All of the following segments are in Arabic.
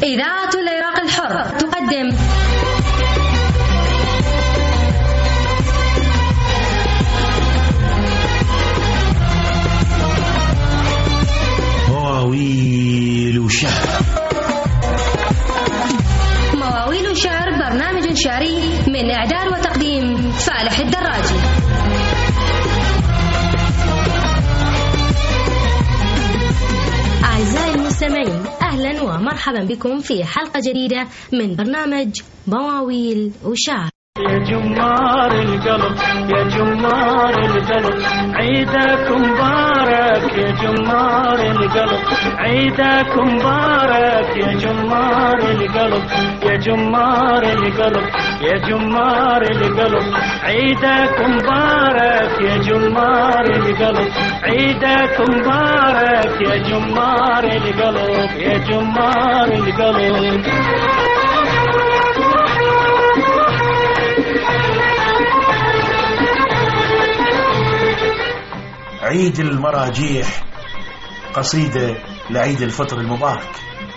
إذاعة العراق الحر تقدم مواويل شعر. مواويل شعر برنامج شعري من إعداد وتقديم فالح الدراجي. أعزائي المستمعين، أهلا ومرحبا بكم في حلقة جديدة من برنامج مواويل وشعر. يا جمار القلب يا جمار القلب عيدك مبارك، يا جمار القلب عيدك مبارك، يا جمار القلب يا جمار القلب يا جمار القلب عيدك مبارك، يا جمار القلب عيدك مبارك، يا جمار القلب يا جمار القلب. عيد المراجيح، قصيدة لعيد الفطر المبارك.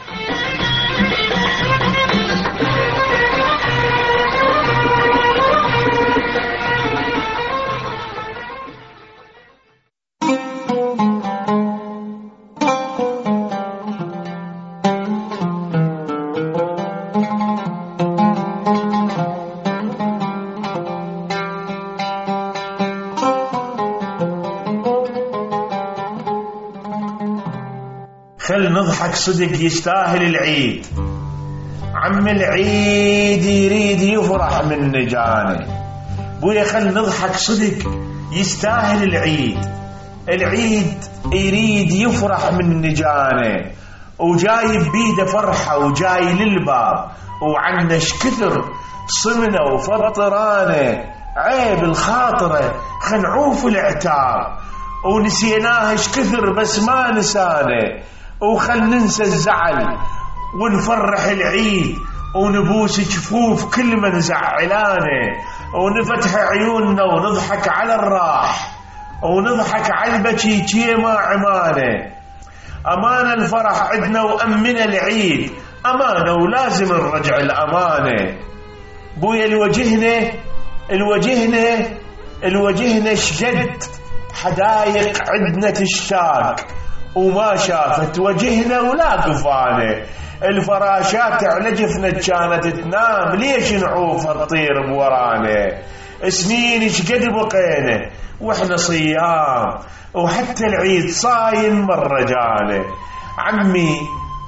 خل نضحك صدق يستاهل العيد، عم العيد يريد يفرح من نجانه. بويا خل نضحك صدق يستاهل العيد، العيد يريد يفرح من نجانه، وجايب بيده فرحة وجاي للباب، وعنش كثر صمنا وفطرانه. عيب الخاطرة خنعوف العتاب، ونسيناه كثر بس ما نسانه. وخل ننسى الزعل ونفرح العيد، ونبوس جفوف كل من زعلانه، ونفتح عيوننا ونضحك على الراح، ونضحك على البكي كيما عمانه. أمانة الفرح عدنا وأمنا العيد، أمانة ولازم نرجع الأمانة. بويا الوجهنا شجد حدايق عدنا تشتاق، وما شافت وجهنا ولا قفانه. الفراشات على جفنا كانت تنام، ليش نعوف الطير بورانا؟ سنين شقد بقينا واحنا صيام، وحتى العيد صايم مرة جانا. عمي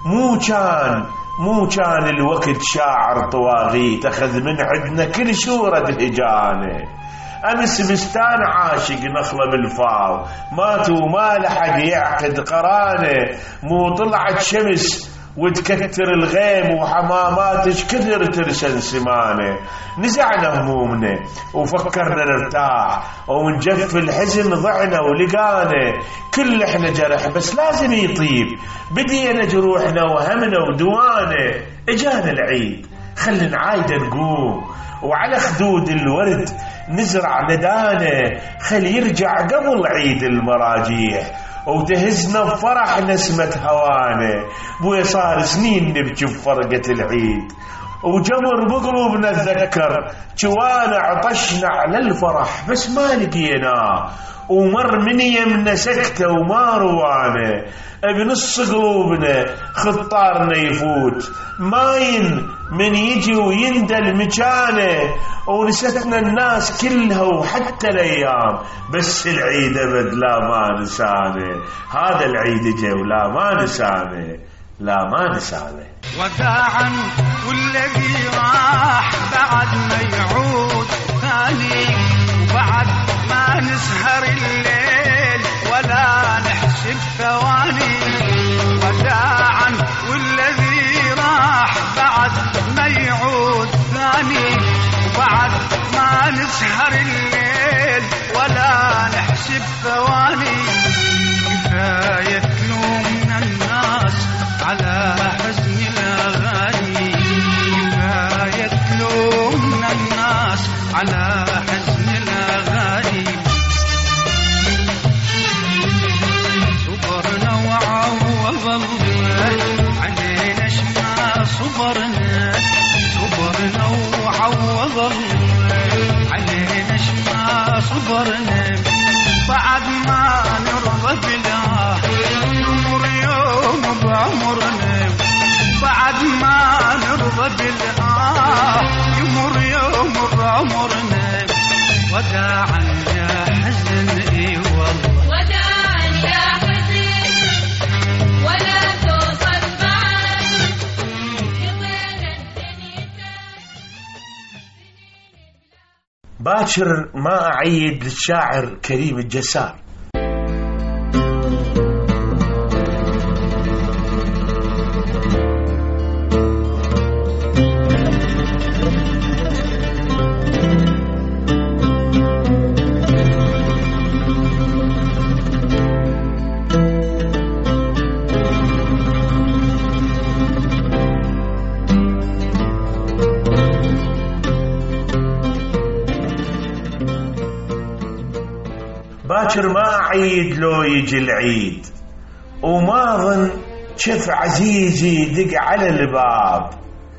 مو كان الوقت شاعر طواغيت، اخذ من عدنا كل شورة هجانه. أمس بستان عاشق نخلة بالفاو، مات وما لحق يعقد قرانه. مو طلعت شمس وتكتر الغيم، وحماماتش كثر ترسل سمانه. نزعنا همومنا وفكرنا نرتاح، ومنجف الحزن ضعنا ولقانه. كل احنا جرح بس لازم يطيب، بدينا جروحنا وهمنا ودوانه. اجانا العيد خلنا عايدة نقوم، وعلى خدود الورد نزرع ندانه. خل يرجع قبل عيد المراجيح، وتهزنا بفرح نسمة هوانه. بويا صار سنين نبكي بفرقة العيد، وجمر بقلوبنا تذكر جوانا عطشنا على الفرح بس ما لقيناه. ومر من يمنا سكتة وما روانه، بنص قلوبنا خطارنا يفوت، ماين من يجي ويندل مكانه. ونستنا الناس كلها وحتى الأيام، بس العيد أبد لا ما نسانه. هذا العيد جاء ولا ما نسانه، لا ما نسانه. وداعا والذي راح بعد ما يعود ثاني، وبعد ما نسهر الليل ولا نحسب ثواني. وداعا والذي راح بعد ما يعود ثاني، وبعد ما نسهر الليل ولا نحسب ثواني. كفاية تلومنا الناس على حزن الأغاني، كفاية تلومنا الناس على حزن الأغاني. صبرنا وعوض الله علينا شما بعد ما نرضى بالآه يمر عمرنا وداعا يا حزن اي والله وداعا يا حزن ولا توصل بعد قضينا الدنيا. باكر ما أعيد للشاعر كريم الجسار. باكر ما أعيد لو يجي العيد وما ظن شف عزيزي يدق على الباب.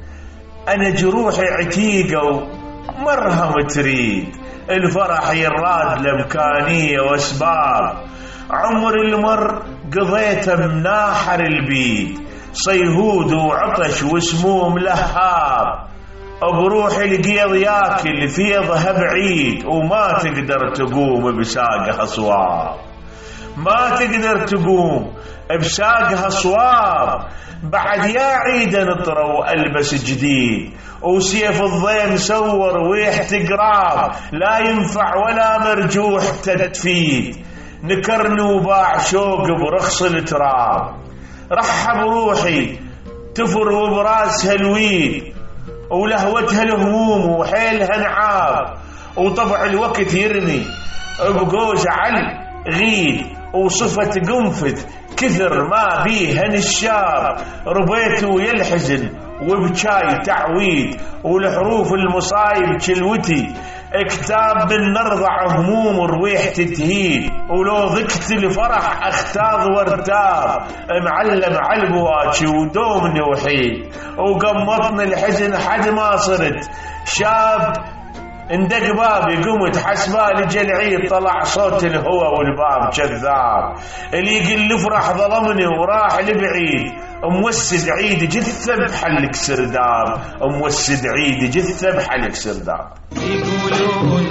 أنا جروحي عتيقة ومرهم تريد الفرح يراد لمكانية واسباب. عمر المر قضيته مناحر البيد صيهود وعطش وسموم لهاب. بروح القيض ياكل فيضها بعيد وما تقدر تقوم بساقها صواب. ما تقدر تقوم بساقها صواب. بعد يا عيد نطرى والبس جديد وسيف الضيم سور ويحت قراب. لا ينفع ولا مرجوح تدفيد نكرني وباع شوق برخص التراب. رحب روحي تفر وبراسها الويد ولهوتها الهموم وحيلها نعاب. وطبع الوقت يرمي بقوز على غيد وصفة قنفذ كثر ما بيها الشاب. ربيته يلحزن وبشاي تعويد والحروف المصايب كلوتي اكتاب بالنرضع هموم رويح تتهيد. ولو ذكت الفرح اختاض وارتاب معلم على البواكي ودومني وحيد. وقمطني الحزن حد ما صرت شاب اندق بابي قمت حسبالي جلعيد طلع صوت الهوى والباب كذاب. اللي يقل الفرح ظلمني وراح لبعيد موسد عيد جثة بحلك سرداب. موسد عيد جثة بحلك سرداب. يقولون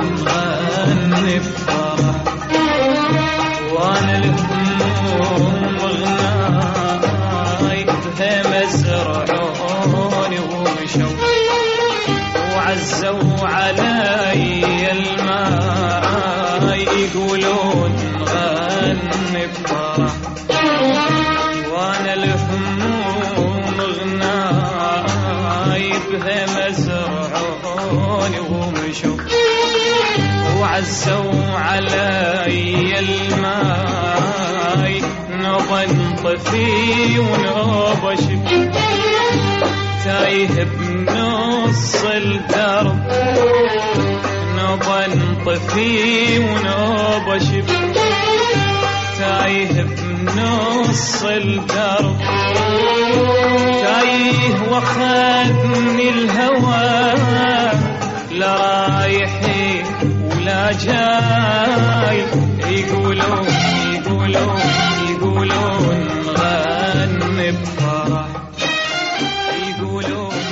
غني بفرح وانا الهموم مغناي بها مزرعوني ومشوا وعزوا علي الماي. يقولون غني بفرح وانا الهموم مغناي بها مزرعوني ومشوا وعزوا علي الماي. نظن طفي ونوبشب تايه بنص الدرب. نظن طفي ونوبشب تايه بنص الدرب. تايه واخذني الهوى لا رايحي ولا جاي. يقولون غني بفرح. يقولون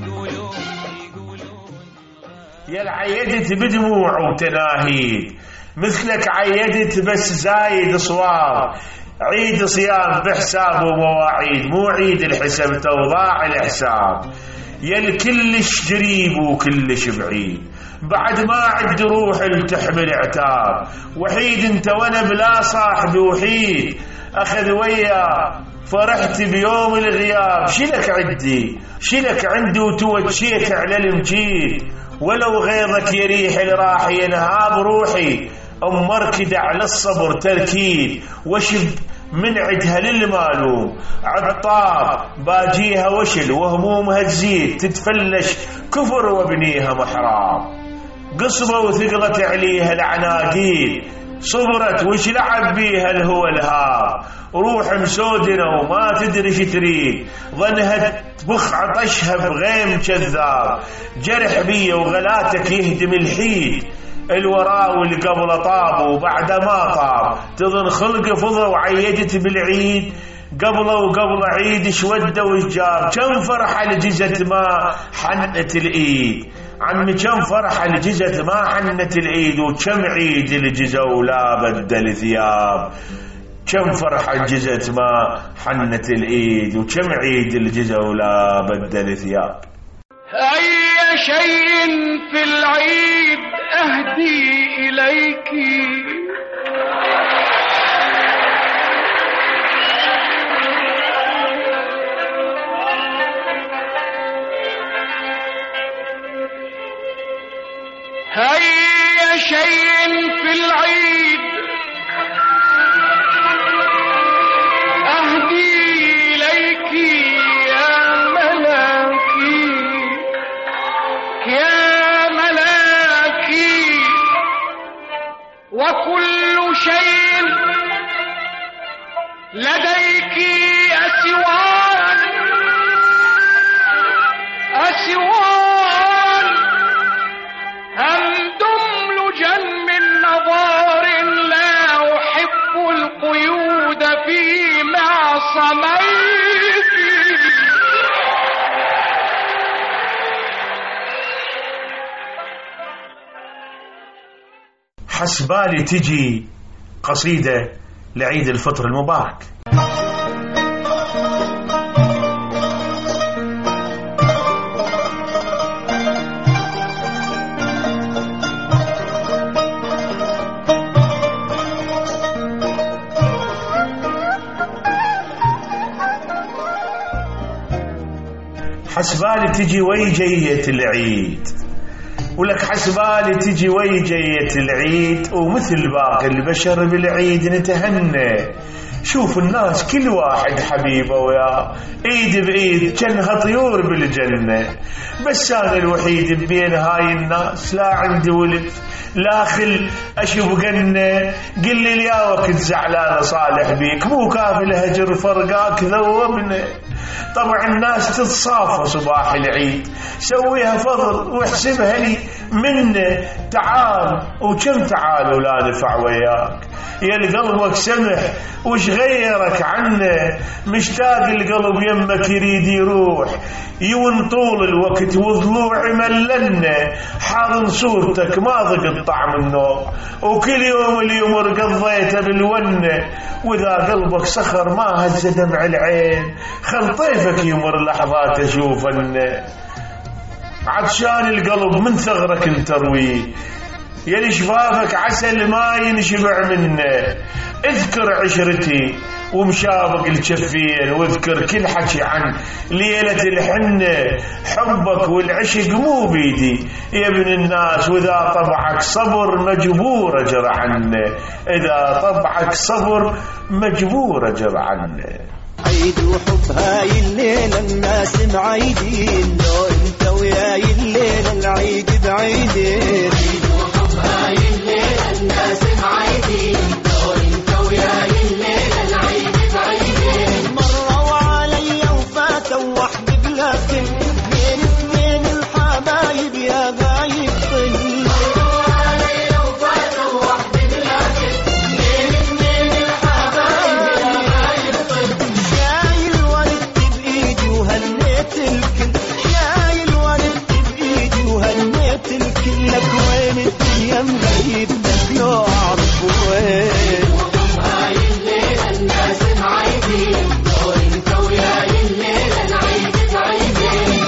يا العيدت بدموع وتناهيد مثلك عيدت بس زايد صواب. عيد صيام بحساب ومواعيد مو عيد الحساب توضاع الحساب. يا الكلش قريب وكلش بعيد بعد ما عد روح تحمل عتاب. وحيد انت وانا بلا صاحب وحيد اخذ وياه فرحت بيوم الغياب. شلك عندي شلك عندي وتوجيت على المجيد. ولو غيظك يريح الراح ينهاب روحي مركد على الصبر تركيد. وشب من عدها للمالوم عطاب باجيها وشل وهمومها تزيد تتفلش كفر وبنيها محرام. قصبة وثقلت عليها العناقيد صبرت وش لعب بيها الهوى الهاب. روح مسودنا وما تدري ش تريد ظنها تبخ عطشها بغيم كذاب. جرح بي وغلاتك يهدم الحيد الوراء واللي قبل طاب وبعد ما طاب. تظن خلق فضى وعيدت بالعيد وقبل عيد شودة وشجار، كم فرحة لجزت ما حنت الإيد عمي، كم فرحة لجزت ما حنت الإيد، وكم عيد لجزة ولا بدل ثياب، كم فرحة جزت ما حنت الإيد، وكم عيد لجزة ولا بدل ثياب. أي شيء في العيد أهدي إليك، أي شيء في العيد أهدي إليك يا ملاكي، يا ملاكي، وكل شيء لديك أسوان، أسوان دملجا من نظار، لا أحب القيود في معصميك. حسبالي تجي قصيدة لعيد الفطر المبارك. حسبالي تجي وي جية العيد، ولك حسبالي تجي وي جية العيد، ومثل باقي البشر بالعيد نتهنى، شوف الناس كل واحد حبيبه وياه، ايد بايد جنها طيور بالجنة، بس انا الوحيد بين هاي الناس، لا عندي ولد لا خل اشوف قنة، قل لي اليا وقت زعلان صالح بيك، مو كافي الهجر فرقاك ذوبنا، طبعا الناس تتصافى صباح العيد، سويها فضل واحسبها لي منه، تعال وكم تعال ولا نفع وياك، يا قلبك سمح وش غيرك عنه، مشتاق القلب يمك يريد يروح، يون طول الوقت وضلوعي ملنا، حاضن صورتك ما ضق طعم النوم، وكل يوم اليمر قضيته بالونة، واذا قلبك صخر ما هز دمع العين، خل طيفك يمر لحظات اشوفن، عطشان القلب من ثغرك انت رويه، يلي شفافك عسل ما ينشبع منه، اذكر عشرتي ومشابق الشفين، واذكر كل حكي عن ليلة الحنة، حبك والعشق مو بيدي يا ابن الناس، واذا طبعك صبر مجبور اجر عنه، اذا طبعك صبر مجبور اجر عنه. عيد وحب هاي الليلة الناس معيدين، لو انت وياي الليلة العيد بعيدين، عيد وحب هاي الليلة الناس معيدين، لو انت وياي الليلة العيد بعيدين، مروا علي وفاتوا وحدي بلا كل، من اثنين الحبايب يا غايب طل، مروا علي وفاتوا وحدي بلا كل، من اثنين الحبايب يا غايب طل، شايل ورد بايدي وهنيت الكل، شايل ورد بايدي وهنيت الكل، لك وين الدنيا مغيبتك لو اعرف وين، هاي الليلة الناس معيدين، لو انت وياي الليلة العيد بعيدين.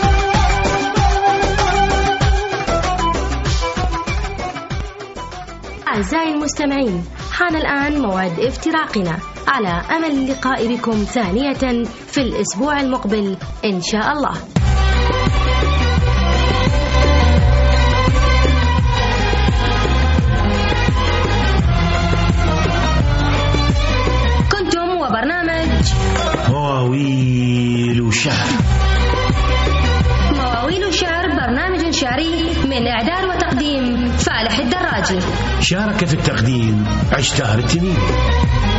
أعزائي المستمعين، حان الآن موعد افتراقنا، على أمل اللقاء بكم ثانية في الأسبوع المقبل إن شاء الله. كنتم وبرنامج مواويل وشعر. مواويل وشعر، برنامج شعري من إعداد وتقديم فالح الدراجي. شارك في التقديم عشتار التنين.